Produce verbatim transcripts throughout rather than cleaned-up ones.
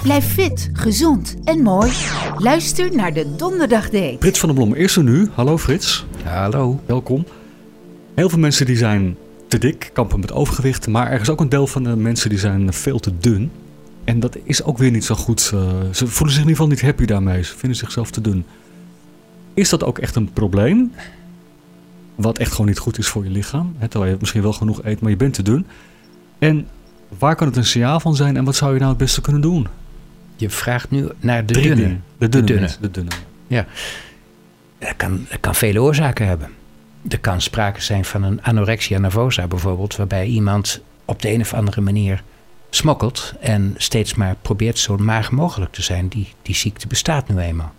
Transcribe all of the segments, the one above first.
Blijf fit, gezond en mooi. Luister naar de Donderdag Date. Frits van der Blom is er nu. Hallo Frits. Hallo. Welkom. Heel veel mensen die zijn te dik, kampen met overgewicht. Maar er is ook een deel van de mensen die zijn veel te dun. En dat is ook weer niet zo goed. Uh, ze voelen zich in ieder geval niet happy daarmee. Ze vinden zichzelf te dun. Is dat ook echt een probleem? Wat echt gewoon niet goed is voor je lichaam. Hè, terwijl je misschien wel genoeg eet, maar je bent te dun. En waar kan het een signaal van zijn? En wat zou je nou het beste kunnen doen? Je vraagt nu naar de Drie dunne. dingen. De dunne. De dunne. Mensen, de dunne. Ja. Dat kan, dat kan vele oorzaken hebben. Er kan sprake zijn van een anorexia nervosa bijvoorbeeld, waarbij iemand op de een of andere manier smokkelt en steeds maar probeert zo mager mogelijk te zijn. Die, die ziekte bestaat nu eenmaal.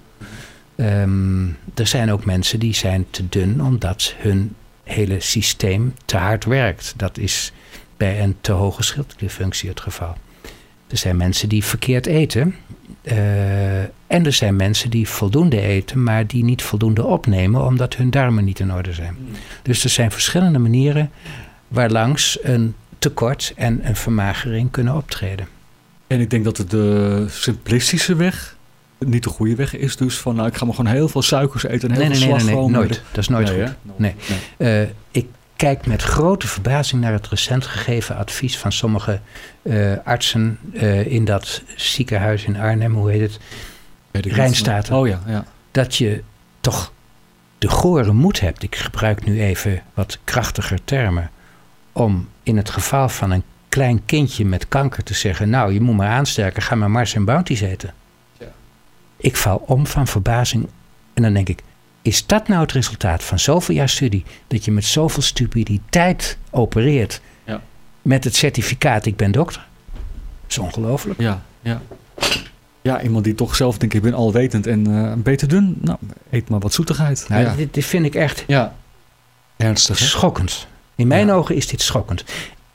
Um, er zijn ook mensen die zijn te dun omdat hun hele systeem te hard werkt. Dat is bij een te hoge schildklierfunctie het geval. Er zijn mensen die verkeerd eten. Uh, en er zijn mensen die voldoende eten, maar die niet voldoende opnemen omdat hun darmen niet in orde zijn. Mm. Dus er zijn verschillende manieren waarlangs een tekort en een vermagering kunnen optreden. En ik denk dat het de simplistische weg niet de goede weg is. Dus van nou, ik ga maar gewoon heel veel suikers eten en heel nee, veel nee, slagroom. Nee, nee, nooit. Dat is nooit nee, goed. Nee. nee. Uh, ik kijk met grote verbazing naar het recent gegeven advies van sommige uh, artsen uh, in dat ziekenhuis in Arnhem, hoe heet het? Rijnstaten. Oh ja, ja. Dat je toch de gore moed hebt, ik gebruik nu even wat krachtiger termen, om in het geval van een klein kindje met kanker te zeggen, nou, je moet maar aansterken, ga maar Mars en Bounty's eten. Ja. Ik val om van verbazing en dan denk ik, is dat nou het resultaat van zoveel jaar studie, dat je met zoveel stupiditeit opereert, ja, met het certificaat ik ben dokter? Dat is ongelooflijk. Ja, ja. Ja, iemand die toch zelf denkt, ik ben alwetend en uh, beter dun. Nou, eet maar wat zoetigheid. Nou, ja. dit, dit vind ik echt ja. ernstig. Hè? Schokkend. In mijn ja. ogen is dit schokkend.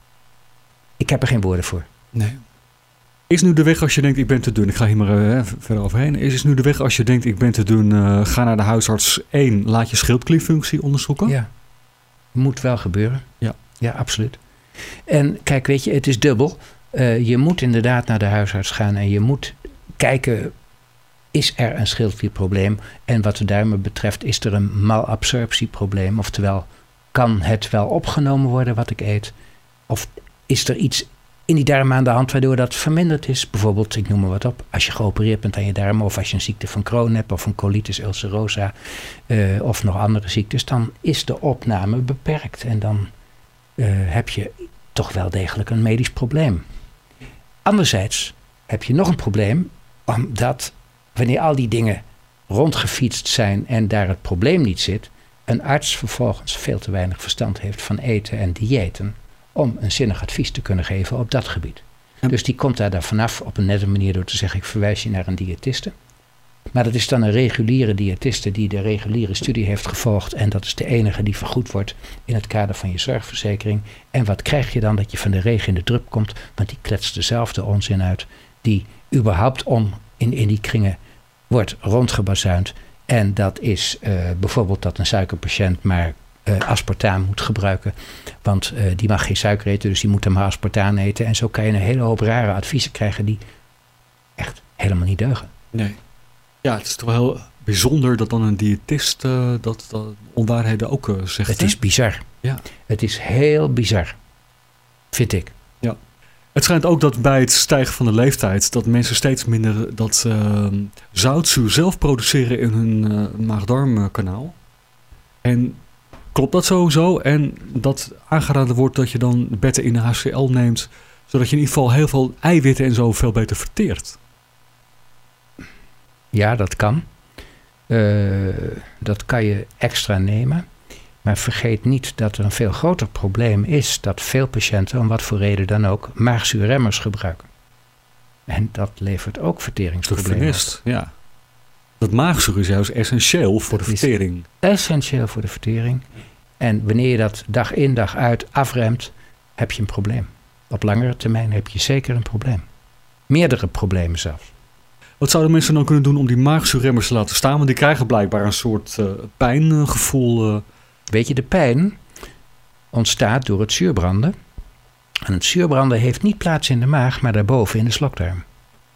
Ik heb er geen woorden voor. Nee. Is nu de weg als je denkt, ik ben te dun, ik ga hier maar uh, verder overheen. Is, is nu de weg als je denkt, ik ben te dun, uh, ga naar de huisarts één, laat je schildklierfunctie onderzoeken? Ja, moet wel gebeuren. Ja, ja, absoluut. En kijk, weet je, het is dubbel. Uh, je moet inderdaad naar de huisarts gaan en je moet kijken, is er een schildklierprobleem? En wat de darmen betreft, is er een malabsorptieprobleem? Oftewel, kan het wel opgenomen worden wat ik eet? Of is er iets in die darmen aan de hand waardoor dat verminderd is? Bijvoorbeeld, ik noem maar wat op, als je geopereerd bent aan je darmen, of als je een ziekte van Crohn hebt, of een colitis ulcerosa, uh, of nog andere ziektes, dan is de opname beperkt. En dan uh, heb je toch wel degelijk een medisch probleem. Anderzijds heb je nog een probleem, omdat wanneer al die dingen rondgefietst zijn en daar het probleem niet zit, een arts vervolgens veel te weinig verstand heeft van eten en diëten om een zinnig advies te kunnen geven op dat gebied. Ja. Dus die komt daar, daar vanaf op een nette manier door te zeggen, ik verwijs je naar een diëtiste. Maar dat is dan een reguliere diëtiste die de reguliere studie heeft gevolgd en dat is de enige die vergoed wordt in het kader van je zorgverzekering. En wat krijg je dan? Dat je van de regen in de drup komt, want die kletst dezelfde onzin uit die überhaupt om in, in die kringen wordt rondgebazuind. En dat is uh, bijvoorbeeld dat een suikerpatiënt maar uh, aspartaan moet gebruiken. Want uh, die mag geen suiker eten, dus die moet dan maar aspartaan eten. En zo kan je een hele hoop rare adviezen krijgen die echt helemaal niet deugen. Nee. Ja, het is toch wel heel bijzonder dat dan een diëtist uh, dat, dat onwaarheden ook uh, zegt. Het hè? is bizar. Ja. Het is heel bizar, vind ik. Ja. Het schijnt ook dat bij het stijgen van de leeftijd dat mensen steeds minder dat uh, zoutzuur zelf produceren in hun uh, maag-darmkanaal. En klopt dat sowieso? En dat aangeraden wordt dat je dan beter in de H C L neemt, zodat je in ieder geval heel veel eiwitten en zo veel beter verteert. Ja, dat kan. Uh, dat kan je extra nemen. Maar vergeet niet dat er een veel groter probleem is dat veel patiënten, om wat voor reden dan ook, maagzuurremmers gebruiken. En dat levert ook verteringsproblemen op. Ja. Dat maagzuur is juist essentieel voor dat de vertering. Essentieel voor de vertering. En wanneer je dat dag in dag uit afremt, heb je een probleem. Op langere termijn heb je zeker een probleem. Meerdere problemen zelfs. Wat zouden mensen dan kunnen doen om die maagzuurremmers te laten staan? Want die krijgen blijkbaar een soort uh, pijngevoel. Uh. Weet je, de pijn ontstaat door het zuurbranden. En het zuurbranden heeft niet plaats in de maag, maar daarboven in de slokdarm.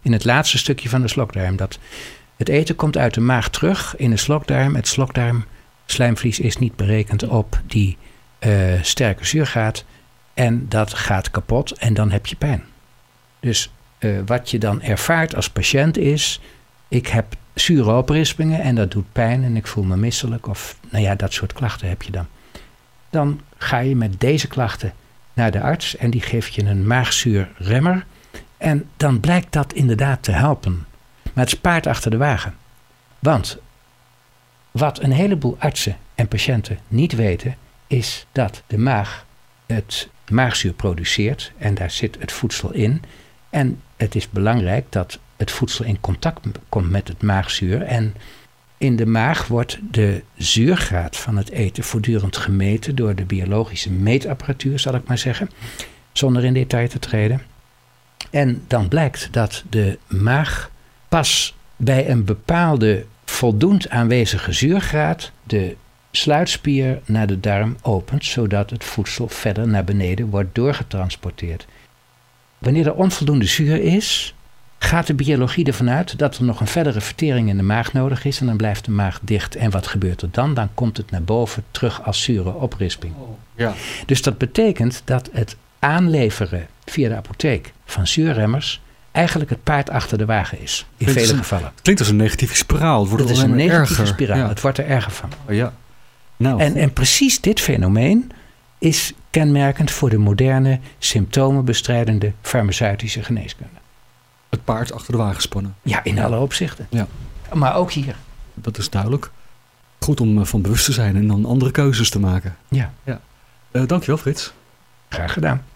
in het laatste stukje van de slokdarm. Dat het eten komt uit de maag terug in de slokdarm. Het slokdarm slijmvlies is niet berekend op die uh, sterke zuurgraad. En dat gaat kapot en dan heb je pijn. Dus uh, wat je dan ervaart als patiënt is, ik heb zure oprispingen en dat doet pijn en ik voel me misselijk. Of nou ja, dat soort klachten heb je dan. Dan ga je met deze klachten naar de arts en die geeft je een maagzuurremmer. En dan blijkt dat inderdaad te helpen. Maar het is paard achter de wagen. Want wat een heleboel artsen en patiënten niet weten, is dat de maag het maagzuur produceert en daar zit het voedsel in. En het is belangrijk dat het voedsel in contact komt met het maagzuur. En in de maag wordt de zuurgraad van het eten voortdurend gemeten door de biologische meetapparatuur, zal ik maar zeggen, zonder in detail te treden. En dan blijkt dat de maag pas bij een bepaalde voldoend aanwezige zuurgraad de sluitspier naar de darm opent, zodat het voedsel verder naar beneden wordt doorgetransporteerd. Wanneer er onvoldoende zuur is, gaat de biologie ervan uit dat er nog een verdere vertering in de maag nodig is en dan blijft de maag dicht. En wat gebeurt er dan? Dan komt het naar boven terug als zure oprisping. Oh, ja. Dus dat betekent dat het aanleveren via de apotheek van zuurremmers eigenlijk het paard achter de wagen is. In Klinkt vele een, gevallen. Klinkt als een negatieve spiraal. Het wordt Het is een alleen maar negatieve erger. spiraal. Ja. Het wordt er erger van. Oh, ja. Nou, En, en precies dit fenomeen is kenmerkend voor de moderne symptomenbestrijdende farmaceutische geneeskunde. het paard achter de wagen spannen. Ja, in alle opzichten. Ja. Maar ook hier. Dat is duidelijk. Goed om uh, van bewust te zijn en dan andere keuzes te maken. Ja. ja. Uh, dankjewel, Frits. Graag gedaan.